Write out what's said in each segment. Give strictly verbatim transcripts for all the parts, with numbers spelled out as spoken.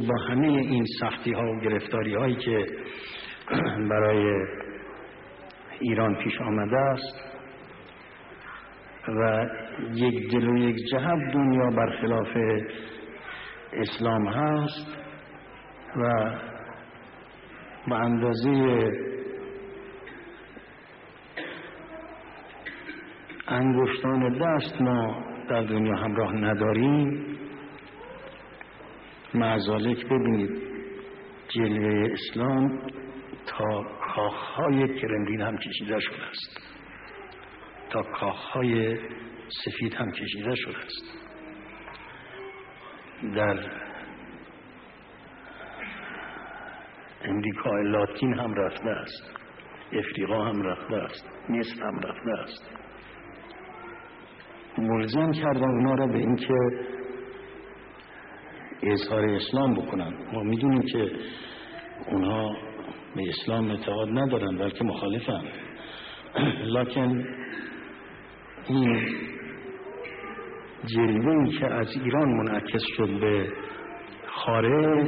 با همه این سختی ها و گرفتاری هایی که برای ایران پیش آمده است و یک دل و یک جهت دنیا برخلاف اسلام هست و به اندازه انگشتان دست ما در دنیا همراه نداریم. معذالک ببینید جلوه اسلام تا کاخهای کرملین هم کشیده شده است، تا کاخهای سفید هم کشیده شده است، در امریکا لاتین هم رفته است، افریقا هم رفته است، مصر هم رفته است. ملزم کردن اونا را به این که اظهار اسلام بکنن. ما میدونیم که اونها به اسلام اعتقاد ندارن بلکه مخالفن، لکن این جلوه‌ای که از ایران منعکس شد به خارج،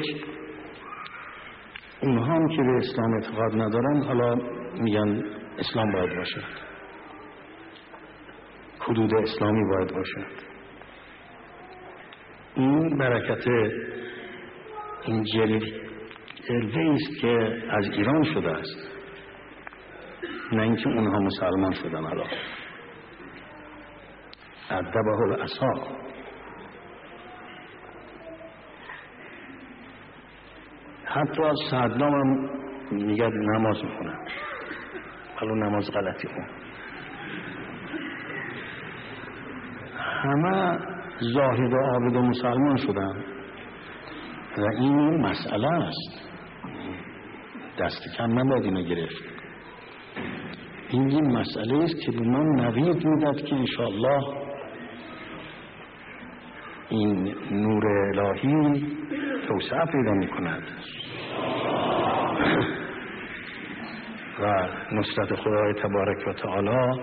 اونها هم که به اسلام اعتقاد ندارن حالا میگن اسلام باید باشه، حدود اسلامی باید باشه. این برکت این جلوه است که از ایران شده است، نه اینکه اونها مسلمان شدن. حالا ادبه العصا، حتی صدام هم میگه نماز میخونن، حالا نماز غلطی خون. همه زاهد و عابد و مسلمان شدن و این مسئله است، دست کم نباید اینو گرفت. این این مسئله است که به ما نوید میداد که انشاءالله این نور الهی توسعه پیدا میکند و نصرت خدای تبارک و تعالی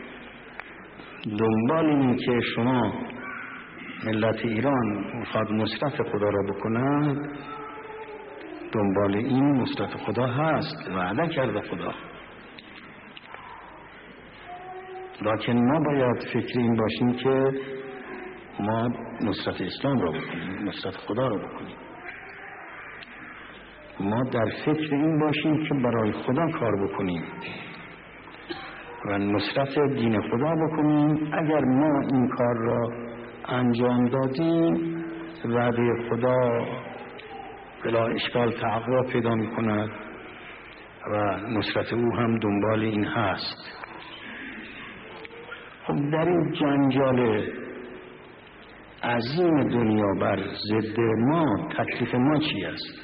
دنبال این که شما ملت ایران میخواد نصرت خدا را بکنند، دنبال این نصرت خدا هست، وعده کرده خدا. لکن ما باید فکر این باشیم که ما نصرت اسلام را بکنیم، نصرت خدا را بکنیم. ما در فکر این باشیم که برای خدا کار بکنیم و نصرت دین خدا بکنیم. اگر ما این کار را انجام دادیم، وعده خدا بلا اشکال تحقق پیدا می کند و نصرت او هم دنبال این هست. خب در این جنجال عظیم دنیا بر ضد ما، تکلیف ما چی است؟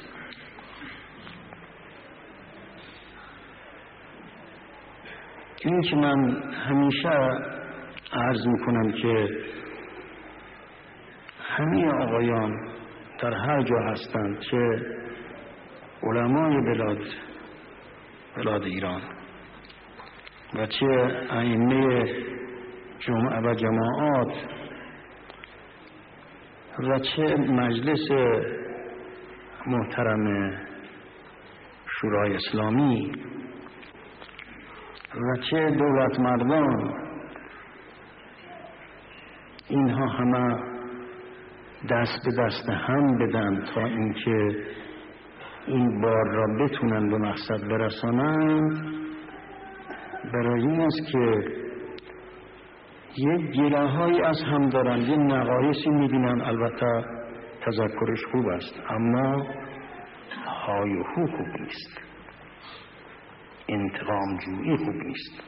این که من همیشه عرض میکنم که همه آقایان در هر جا هستند، چه علمای بلاد بلاد ایران و چه ائمه جمعه و جماعات و چه مجلس محترم شورای اسلامی و چه دولت مردان، اینها همه دست به دست هم بدن تا اینکه این بار را بتونن به مقصد برسانند. برای این است که یک گله هایی از هم دارن، یک نقایصی میبینن، البته تذکرش خوب است اما های و هو خوب نیست، انتقام جویی خوب نیست.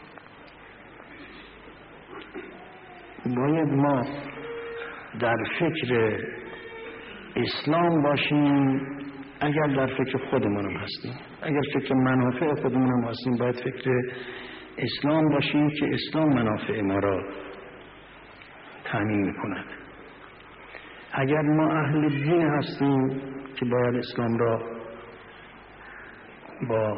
باید ما در فکر اسلام باشیم. اگر در فکر خودمون هستیم، اگر فکر منافع خودمون هستیم، باید فکر اسلام باشیم که اسلام منافع ما را تامین میکند. اگر ما اهل دین هستیم که باید اسلام را با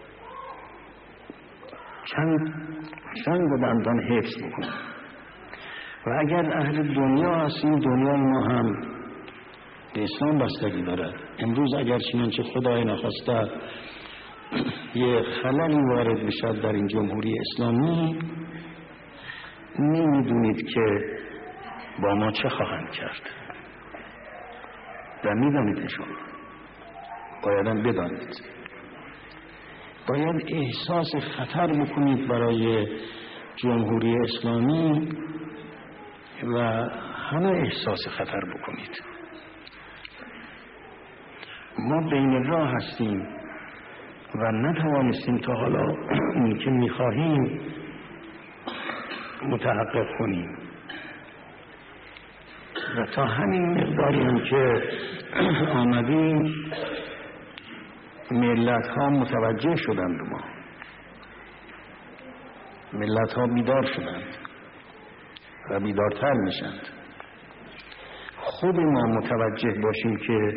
چند چند دندان حفظ بکنیم و اگر اهل دنیا هستیم، دنیای ما هم به اسلام بستگی دارد. امروز اگر چنانچه خدای نخواسته یه خللی وارد بشد در این جمهوری اسلامی، نمیدونید که با ما چه خواهند کرد و میدانیدشون. بایدن بدانید، باید احساس خطر بکنید برای جمهوری اسلامی و همه احساس خطر بکنید. ما بین راه هستیم و نتوانستیم تا حالا اون که میخواهیم متحقق کنیم و تا همین مقداری هم که آمدیم ملت ها متوجه شدند، ما ملت ها بیدار شدند و بیدارتر میشند. خود ما متوجه باشیم که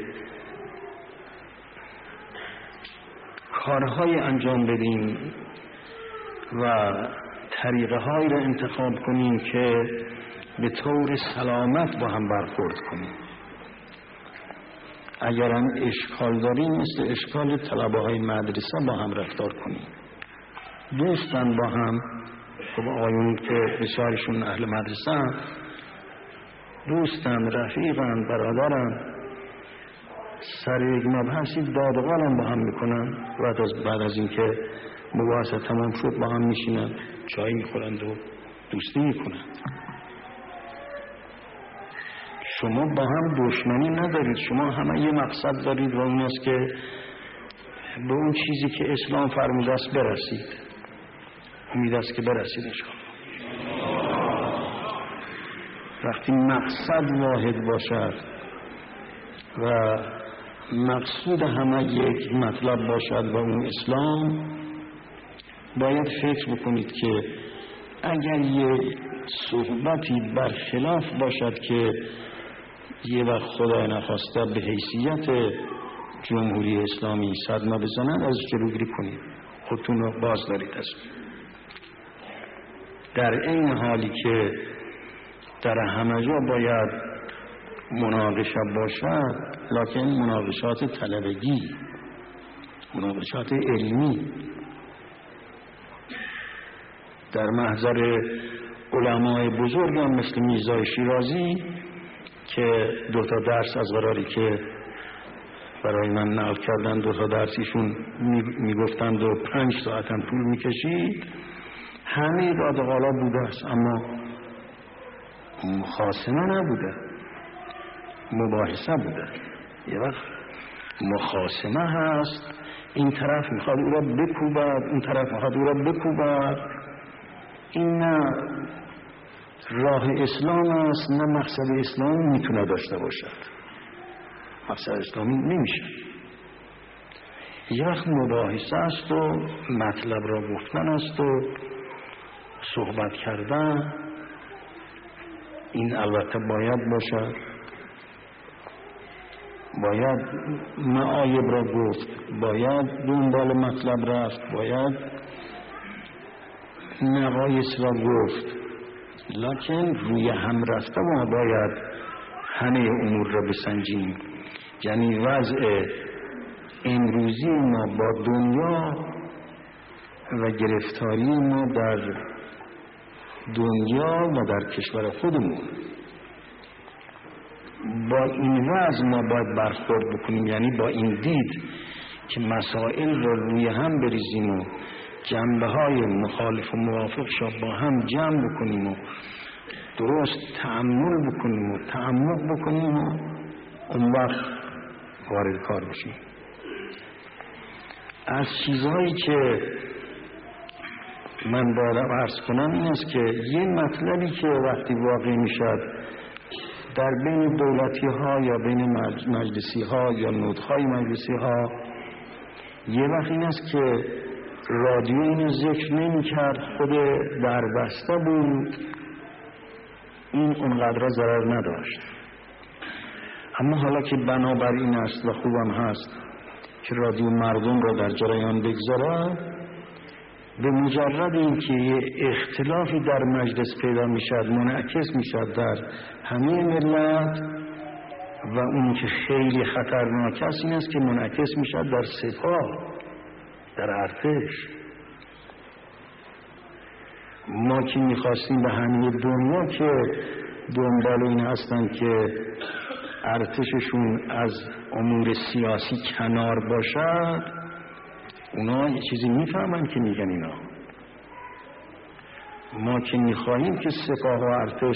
کارهای انجام بدیم و طریقه هایی را انتخاب کنیم که به طور سلامت با هم برخورد کنیم. اگر هم اشکال داریم مثل اشکال طلبه های مدرسه با هم رفتار کنیم. دوستان با هم، خب آقایون که بسیارشون اهل مدرسه، دوستان، رفیقان، برادران، سر یک مبحثی دادغالم با هم میکنن. بعد از بعد از اینکه مباحثه تمام شد با هم میشینن، چای میخورند و دوستی میکنند. شما با هم دشمنی ندارید، شما همه یه مقصد دارید و اون است که به اون چیزی که اسلام فرموده است برسید. امید است که برسید انشاءالله. وقتی مقصد واحد باشد و مقصود همه یک مطلب باشد و اون اسلام، باید فکر بکنید که اگر یه صحبتی برخلاف باشد که یه وقت خدای نخواسته به حیثیت جمهوری اسلامی صدمه بزنن، از جلوگیری کنید، خودتون رو باز دارید است. در این حالی که در همه جا باید مناقشه باشد، لکن مناقشات طلبگی، مناقشات علمی در محضر علمای بزرگ هم مثل میرزا شیرازی که دو تا درس از قراری که برای من نقل کردن، دو تا درسیشون میگفتند و پنج ساعت هم طول میکشید، همه دادغالا بوده است، اما مخاصمه نبوده، مباحثه بوده. یه وقت مخاصمه هست، این طرف میخواد او را بکوبد، اون طرف میخواد او را بکوبد. این نه راه اسلام است، نه مقصد اسلام میتونه داشته باشد. مقصد اسلامی نمیشه. یه وقت مباحثه است و مطلب را گفتن است و صحبت کردن، این البته باید باشد، باید معایب را گفت، باید دنبال مطلب رفت، باید نقایص را گفت، لکن روی هم رفته ما باید همه امور را بسنجیم. یعنی وضع امروزی ما با دنیا و گرفتاری ما در دنیا و در کشور خودمون، با این وضع ما باید برخورد بکنیم. یعنی با این دید که مسائل را روی هم بریزیم و جنبه های مخالف و موافق را با هم جمع بکنیم و درست تأمل بکنیم و تعمق بکنیم و اون وقت وارد کار بشیم. از چیزهایی که من باید عرض کنم این است که یه مطلبی که وقتی واقع میشد در بین دولتی ها یا بین مجلسی ها یا نودهای مجلسی ها، یه وقت این است که رادیو اینو ذکر نمی کرد، خود در بسته بود، این اونقدر ضرر نداشت. اما حالا که بنابر این است و خوبم هست که رادیو مردم را در جریان بگذاره، به مجرد اینکه یه اختلافی در مجلس پیدا میشد، منعکس میشد در همه ملت، و اون که خیلی خطرناک است این است که منعکس میشه در سپاه، در ارتش. ما که میخواستیم به همه دنیا که دنبال این هستن که ارتششون از امور سیاسی کنار باشد، اونا یه چیزی میفهمن که میگن اینا. ما که میخواهیم که سپاه و ارتش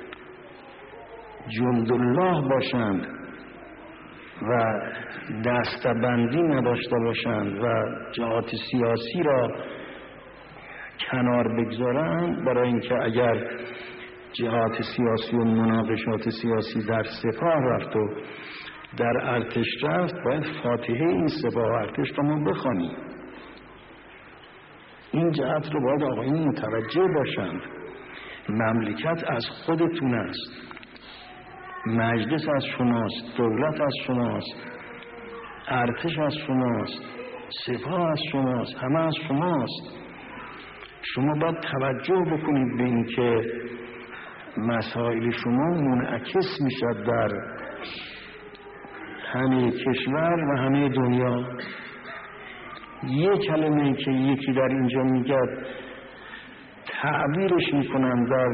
جندالله باشند و دستبندی نداشته باشند و جهات سیاسی را کنار بگذارند، برای اینکه اگر جهات سیاسی و مناقشات سیاسی در سپاه رفت و در ارتش رفت، باید فاتحه این سپاه و ارتش را ما بخوانیم. این جهت رو باید آقایون متوجه باشند. مملکت از خودتون است، مجلس از شماست، دولت از شماست، ارتش از شماست، سپاه از شماست، همه از شماست. شما باید توجه بکنید به این که مسائل شما منعکس میشد در همه کشور و همه دنیا. یک کلمه که یکی در اینجا میگه تعبیرش میکنن در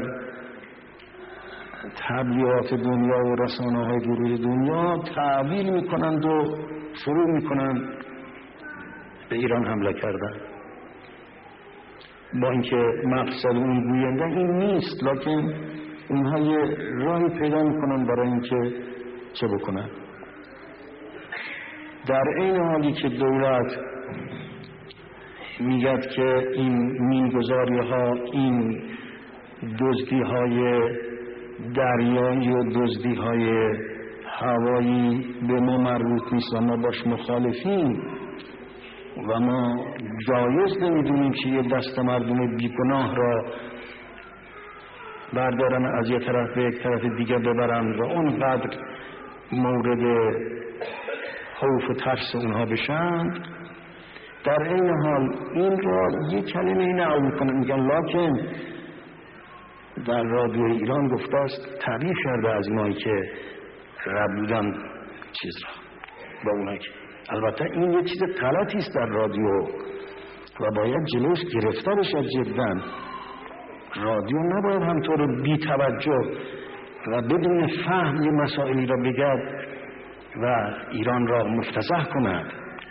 تبلیغات دنیا و رسانه های گروه دنیا، تعبیر میکنند و شروع میکنند به ایران حمله کردن، با اینکه مقصد اون گوینده این نیست، لکن اونها یه راهی پیدا میکنن برای اینکه چه بکنن. در این حالی که دولت میگه که این مینگذاری ها، این دزدی های دریایی و دزدی های هوایی به ما مربوط نیست و ما باش مخالفیم و ما جایز نمیدونیم که یه دست مردم بیگناه را بردارن از یک طرف به یک طرف دیگه ببرن و اونقدر مورد خوف و ترس اونها بشن. در این حال این را یک کلمه نقل کنن، میگن لکن در رادیو ایران گفته است، تعبیر کرده از اینایی که رد بودن چیز را با اونایی که، البته این یه چیز غلطی است در رادیو و باید جلوش گرفته بشه جدا. رادیو نباید همطور بی توجه و بدون فهم یه مسائلی را بگد و ایران را مفتضح کند.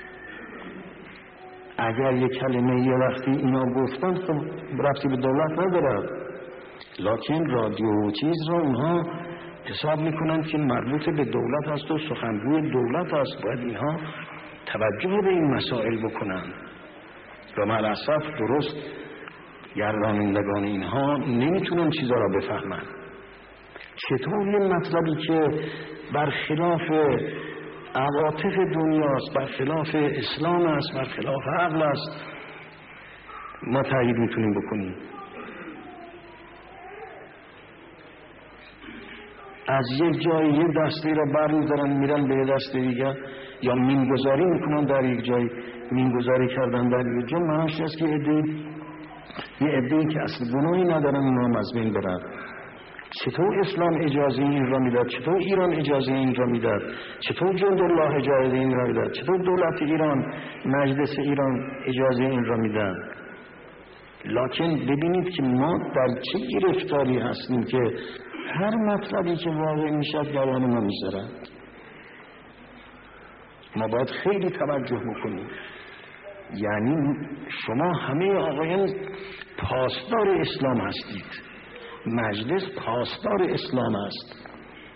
اگر یک کلمه یه وقتی اینا گفتن خب ربطی به دولت نداره، لکن رادیو و چیز را اونها حساب میکنن که مربوط به دولت هست و سخنگوی دولت هست، باید اینها توجه به این مسائل بکنن و ملاسف درست گردانندگان اینها نمیتونن چیزا را بفهمن. چطور یه مطلبی که برخلاف عواطف دنیاست، برخلاف اسلام است، برخلاف عقل است، ما تایید میتونیم بکنیم؟ از یک جای یه دسته را برمی‌دارن میرن به یه دسته دیگه، یا مینگذاری میکنن در یک جای، مینگذاری کردن در یک جای معنیش است که عده‌ای یه عده‌ای که اصل گناهی ندارن اینا هم از بین برن. چطور اسلام اجازه این را میداد؟ چطور ایران اجازه این را میداد؟ چطور جندالله اجازه این را میداد؟ چطور دولت ایران، مجلس ایران اجازه این را میدن؟ لکن ببینید که ما در چه گرفتاری هستیم که هر مطلبی که واقع میشد گران ما میذارن. ما باید خیلی توجه بکنیم. یعنی شما همه آقایان پاسدار اسلام هستید، مجلس پاسدار اسلام است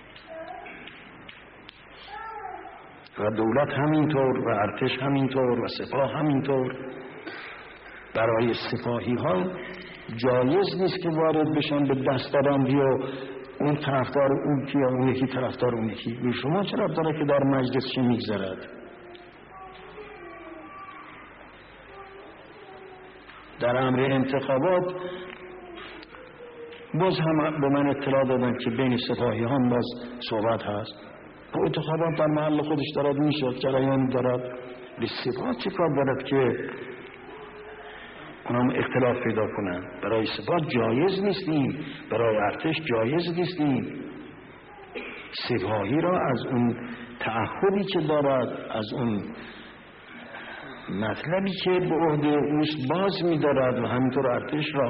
و دولت همینطور و ارتش همینطور و سپاه همینطور. برای سپاهی ها جایز نیست که وارد بشن به دستبندی و اون طرفدار اون کی یا اون یکی طرفدار اون یکی. به شما چرا داره که در مجلس چه میگذرد؟ در امر انتخابات باز هم به من اطلاع دادن که بین سپاهی هم باز صحبت هست. و انتخابات در محل خودش دارد میشه، جریان دارد. به سپاه چه کار دارد که اونم اختلاف پیدا کنن؟ برای سپاه جایز نیستیم، برای ارتش جایز نیستیم. سپاهی را از اون تعهدی که دارد، از اون مطلبی که به عهده اوست باز می‌دارد و همینطور ارتش را.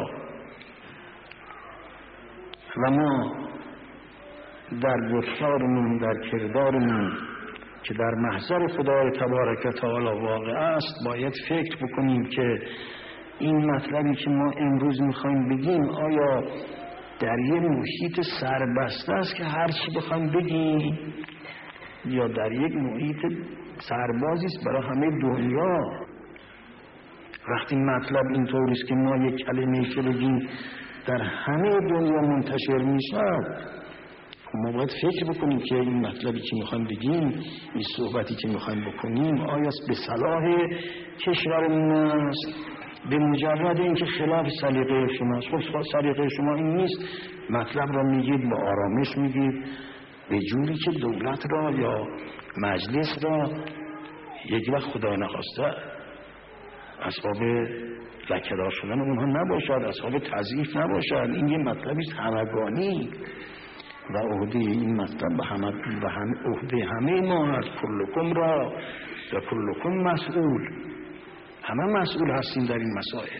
و ما در گفتارمون، در کردارمون که در محضر خدای تبارک و تعالی واقع است، باید فکر بکنیم که این مطلبی که ما امروز میخوایم بگیم آیا در یه محیط سربسته است که هر چی بخوایم بگیم، یا در یک محیط سربازی است برای همه دنیا. وقتی مطلب اینطوری است که ما یک کلمه‌ای که بگیم در همه دنیا منتشر میشه، ما باید فکر بکنیم که این مطلبی که میخوایم بگیم، این صحبتی که میخوایم بکنیم آیا به صلاح کشورمون است؟ به مجرد اینکه خلاف سلیقه شماست. خب سلیقه شما این نیست، مطلب را میگید با آرامش میگید، به جوری که دولت را یا مجلس را یک وقت خدا نخواسته اسباب لکه‌دار شدن اونها نباشد، اسباب تضعیف نباشد. این یه مطلبی است همگانی و عهده این مطلب به همه به هم عهده همه ما هست. کلکم را و کلکم مسئول، همه مسئول هستیم در این مسائل.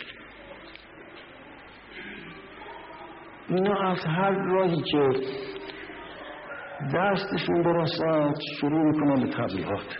اینا از هر راهی که دستشون برسد شروع میکنن به تبلیغات.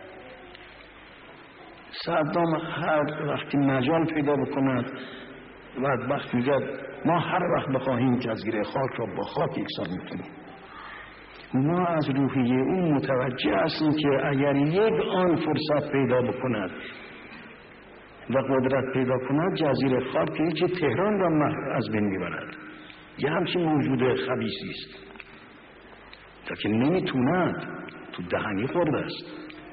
صدام هر وقتی مجال پیدا بکند بدبخت میگه ما هر وقت بخواهیم جزیره خاک را با خاک یکسان میکنیم. ما از روحیه اون متوجه هستیم که اگر یک آن فرصت پیدا بکند و قدرت پیدا کند، جزیره خاک که تهران را از بین میبرد. یه همچین موجود خبیثی است تا که نمیتوند، تو دهنی خورده است.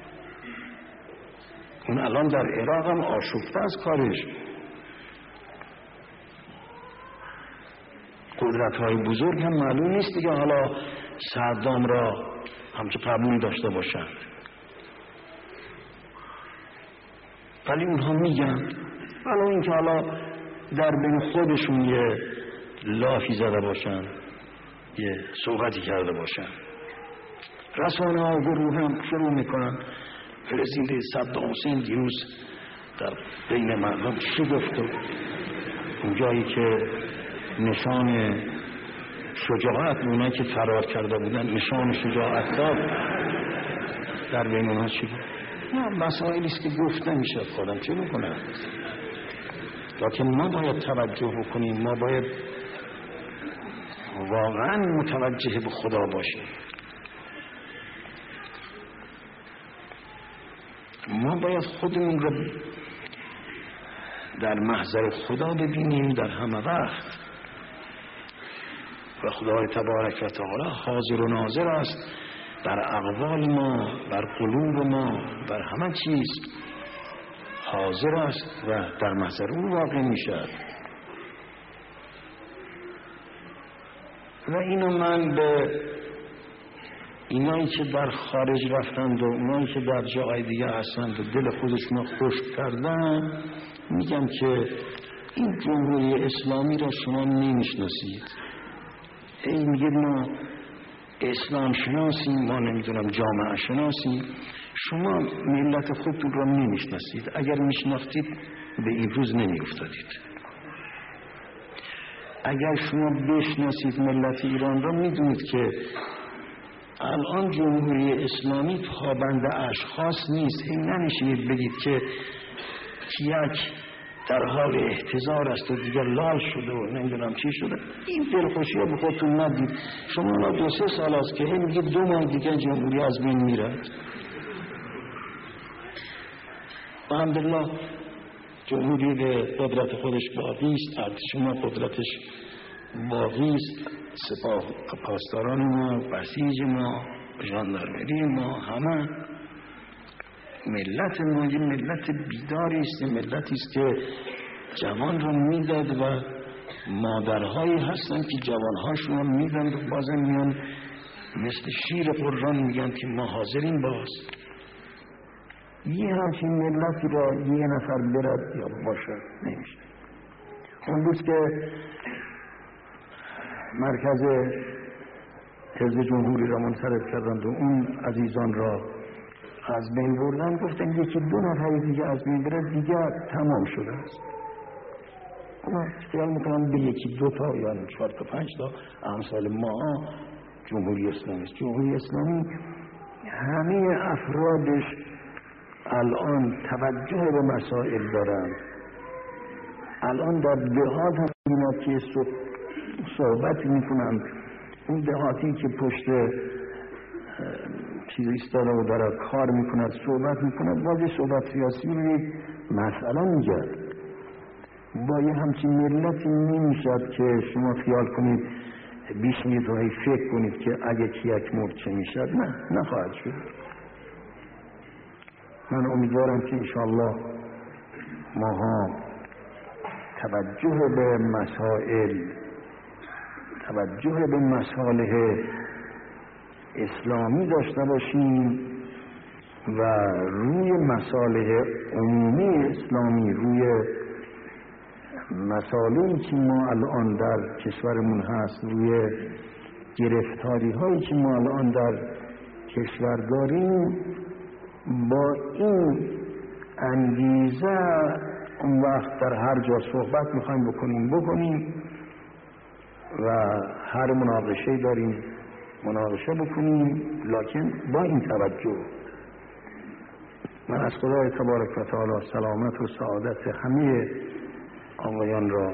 اون الان در عراق هم آشفته از کارش. قدرت های بزرگ هم معلوم نیست دیگه حالا صدام را همچه قبول داشته باشند، ولی اونها میگن ولو اینکه حالا در بین خودشون یه لافی زده باشن، یه صحبتی کرده باشن، رسانه ها گروه هم شروع میکنن فرزینده صدام حسین دیروز در بین مردم چی گفت، اون جایی که نشان شجاعت اونایی که فرار کرده بودن نشان شجاعت داد، در بین اونها چی بود؟ نه، مسائلی است که گفت نمیشه، خودم چه میکنم. لیکن ما باید توجه بکنیم، ما باید واقعا متوجه به خدا باشیم. ما باید خودمون رو در محضر خدا ببینیم در همه وقت و خدای تبارک و تعالی حاضر و ناظر است بر اقوال ما، بر قلوب ما، بر همه چیز حاضر است و در محضر او واقع می شود. و اینو من به اینایی که در خارج رفتند و اونایی که در جای دیگه هستند و دل خودشون خشک کردن میگم که این جمهوری اسلامی را شما نمیشناسید. ای میگه ما اسلام شناسیم، ما نمیدونم جامعه شناسیم، شما ملت خودتون را نمیشناسید. اگر میشناختید به این روز نمیافتادید. اگر شما بشناسید ملت ایران را، میدونید که الان جمهوری اسلامی پابند اشخاص نیست. این ننشینید بگید که یک در حال احتضار است و دیگر لال شده و نمیدونم چی شده. این دلخوشی ها به خودتون ندید. شما را دو سه سال است که این میگه دو ماه دیگه جمهوری از بین میرد. الحمدلله جمهوری به قدرت خودش باقی است، ارتش ما قدرتش باقی است، سپاه پاسداران ما، بسیج ما، ژاندارمری ما، همه ملت ما یه ملت بیداری است، یه ملتی است که جوان رو میداد و مادرهایی هستن که جوانهاشون رو میدن و بازم میان مثل شیر قرآن میگن که ما حاضرین باز. یه همچین ملتی را یه نفر برد یا باشه نمیشه. اون روز که مرکز حزب جمهوری را منصرف کردند و اون عزیزان را از بین بردن. گفتن یکی دو نفر دیگه از بین بره دیگه تمام شده است. من خیال میکنم به یکی دو تا یا چهار تا پنج تا امثال ما جمهوری اسلامی است. جمهوری اسلامی همه افرادش الان توجه به مسائل دارند. الان در دهات هم اینا که صحبت میکنند، اون دهاتی که پشت چیز ایستاده و داره کار میکند صحبت میکند، بازی صحبت سیاسی رو مسئله میگرد. با یه همچین ملتی نمیشد که شما خیال کنید بیش میتونید فکر کنید که اگه کیک مرد چه میشد. نه، نخواهد شد. من امیدوارم که انشاءالله ماها توجه به مسائل، توجه به مصالح اسلامی داشته باشیم و روی مصالح عمومی اسلامی، روی مسائلی که ما الان در کشورمون هست، روی گرفتاری هایی که ما الان در کشور داریم، با این انگیزه اون وقت در هر جا صحبت میخوایم بکنیم بکنیم و هر مناقشه داریم مناقشه بکنیم، لکن با این توجه. من از خدای تبارک و تعالی سلامت و سعادت همه آقایان را،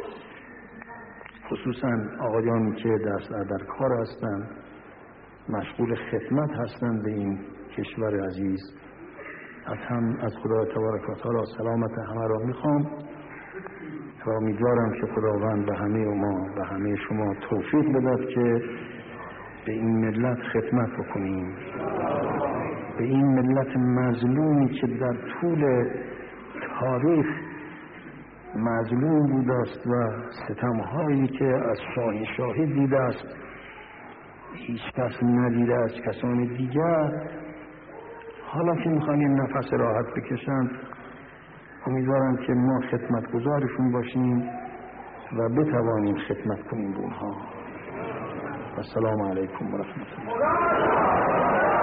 خصوصا آقایانی که دست در کار هستند، مشغول خدمت هستند به این کشور عزیز، از هم از خدای تبارک و تعالی سلامت همه را میخوام و امیدوارم که خداوند به همه ما و همه شما توفیق بدهد که به این ملت خدمت بکنیم، به این ملت مظلومی که در طول تاریخ مظلوم بوده است و ستمهایی که از شاهی شاهی دیده است هیچ کس ندیده است کسان دیگر، حالا که میخوان این نفس راحت بکشند، امیدوارم که ما خدمتگزارشون باشیم و بتوانیم خدمت کنیم به اونها. و السلام علیکم و رحمت الله.